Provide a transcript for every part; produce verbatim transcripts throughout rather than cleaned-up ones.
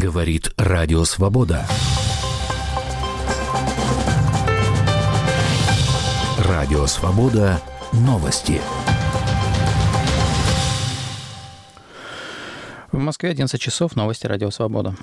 Говорит Радио Свобода. Радио Свобода. Новости. В Москве одиннадцать часов. Новости Радио Свобода.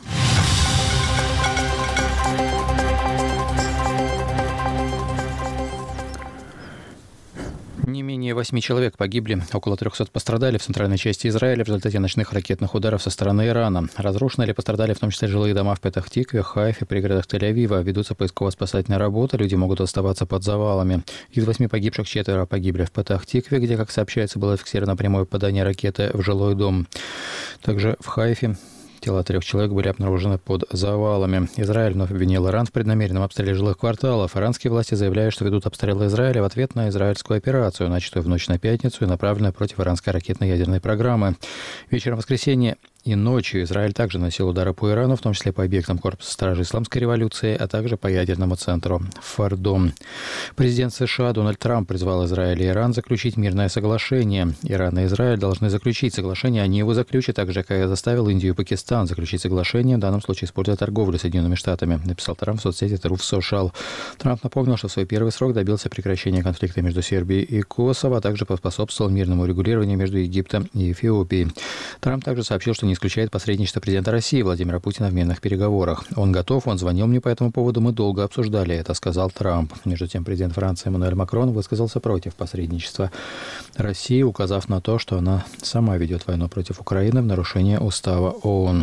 Не менее восьми человек погибли, около трехсот пострадали в центральной части Израиля в результате ночных ракетных ударов со стороны Ирана. Разрушены или пострадали в том числе жилые дома в Петах-Тикве, Хайфе, пригородах Тель-Авива. Ведутся поисково-спасательные работы, люди могут оставаться под завалами. Из восьми погибших четверо погибли в Петах-Тикве, где, как сообщается, было зафиксировано прямое попадание ракеты в жилой дом. Также в Хайфе тела трех человек были обнаружены под завалами. Израиль вновь обвинил Иран в преднамеренном обстреле жилых кварталов. Иранские власти заявляют, что ведут обстрелы Израиля в ответ на израильскую операцию, начатую в ночь на пятницу и направленную против иранской ракетно-ядерной программы. Вечером воскресенья и ночью Израиль также наносил удары по Ирану, в том числе по объектам корпуса стражи исламской революции, а также по ядерному центру Фордо. Президент США Дональд Трамп призвал Израиль и Иран заключить мирное соглашение. Иран и Израиль должны заключить соглашение, они его заключат, так же, как и заставил Индию и Пакистан заключить соглашение, в данном случае используя торговлю с Соединенными Штатами, написал Трамп в соцсети Truth Social. Трамп напомнил, что в свой первый срок добился прекращения конфликта между Сербией и Косово, а также поспособствовал мирному урегулированию между Египтом и Эфиопией. Трамп также сообщил, что не исключает посредничество президента России Владимира Путина в мирных переговорах. Он готов, он звонил мне по этому поводу, мы долго обсуждали это, сказал Трамп. Между тем, президент Франции Эммануэль Макрон высказался против посредничества России, указав на то, что она сама ведет войну против Украины в нарушение устава ООН.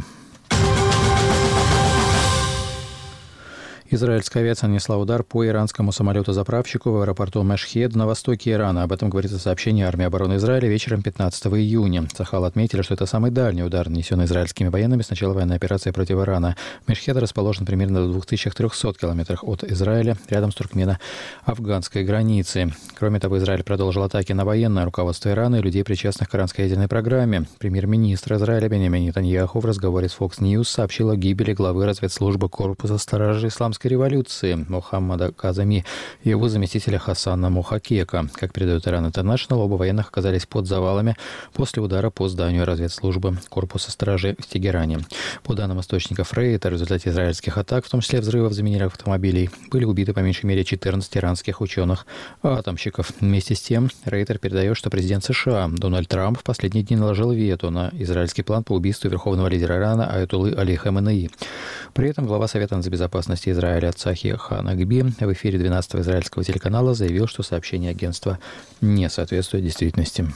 Израильская авиация нанесла удар по иранскому самолету-заправщику в аэропорту Мешхед на востоке Ирана. Об этом говорится в сообщении армии обороны Израиля вечером пятнадцатого июня. Цахал отметили, что это самый дальний удар, нанесенный израильскими военными с начала военной операции против Ирана. Мешхед расположен примерно в двух тысячах трехстах километрах от Израиля, рядом с туркмено-афганской границей. Кроме того, Израиль продолжил атаки на военное руководство Ирана и людей, причастных к иранской ядерной программе. Премьер-министр Израиля Беньямин Нетаньяху в разговоре с Fox News сообщил о гибели главы разведслужбы корпуса стражи исламской революции Мохаммада Казами и его заместителя Хасана Мухакека. Как передает Иран Интернешнл, оба военных оказались под завалами после удара по зданию разведслужбы корпуса стражи в Тегеране. По данным источников Рейтер, в результате израильских атак, в том числе взрывов заминированных автомобилей, были убиты по меньшей мере четырнадцать иранских ученых-атомщиков. Вместе с тем, Рейтер передает, что президент США Дональд Трамп в последние дни наложил вето на израильский план по убийству верховного лидера Ирана Аятоллы Али Хаменеи. При этом глава Совета безопасности Израиля Цахи Ханагби в эфире двенадцатого израильского телеканала заявил, что сообщение агентства не соответствует действительности.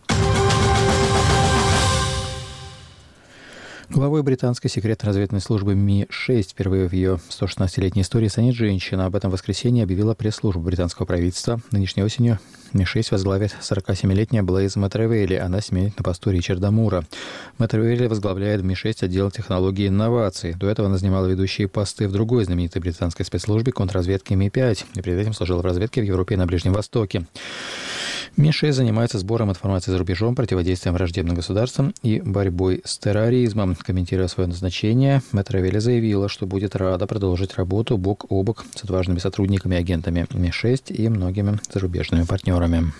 Главой британской секретно-разведывательной службы Ми шесть впервые в ее сто шестнадцатилетней истории станет женщина. Об этом в воскресенье объявила пресс-служба британского правительства. Нынешней осенью Ми шесть возглавит сорокасемилетняя Блейз Матравелли. Она сменит на посту Ричарда Мура. Матравелли возглавляет в Ми шесть отдел технологий и инноваций. До этого она занимала ведущие посты в другой знаменитой британской спецслужбе контрразведки Ми пять. И перед этим служила в разведке в Европе и на Ближнем Востоке. Ми шесть занимается сбором информации за рубежом, противодействием враждебным государствам и борьбой с терроризмом. Комментируя свое назначение, Матравелли заявила, что будет рада продолжить работу бок о бок с отважными сотрудниками и агентами Ми шесть и многими зарубежными партнерами.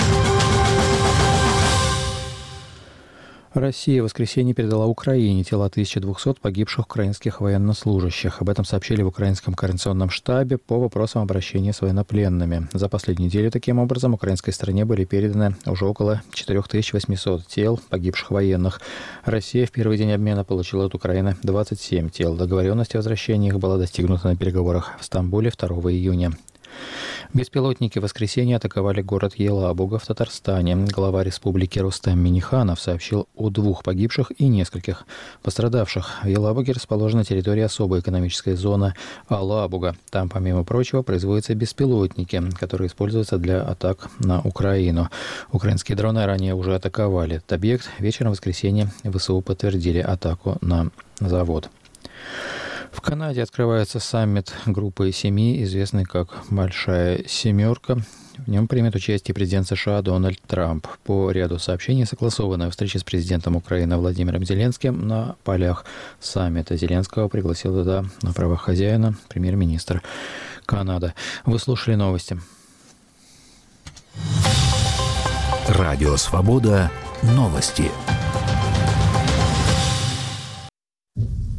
Россия в воскресенье передала Украине тела тысячи двухсот погибших украинских военнослужащих. Об этом сообщили в Украинском координационном штабе по вопросам обращения с военнопленными. За последнюю неделю, таким образом, украинской стране были переданы уже около четыре тысячи восемьсот тел погибших военных. Россия в первый день обмена получила от Украины двадцать семь тел. Договоренность о возвращении их была достигнута на переговорах в Стамбуле второго июня. Беспилотники в воскресенье атаковали город Елабуга в Татарстане. Глава республики Рустем Минниханов сообщил о двух погибших и нескольких пострадавших. В Елабуге расположена территория особой экономической зоны Алабуга. Там, помимо прочего, производятся беспилотники, которые используются для атак на Украину. Украинские дроны ранее уже атаковали этот объект. Вечером в воскресенье ВСУ подтвердили атаку на завод. В Канаде открывается саммит группы семи, известный как «Большая семерка». В нем примет участие президент США Дональд Трамп. По ряду сообщений согласованная встреча с президентом Украины Владимиром Зеленским на полях саммита. Зеленского пригласил туда на правах хозяина премьер-министр Канады. Вы слушали новости. Радио Свобода. Новости.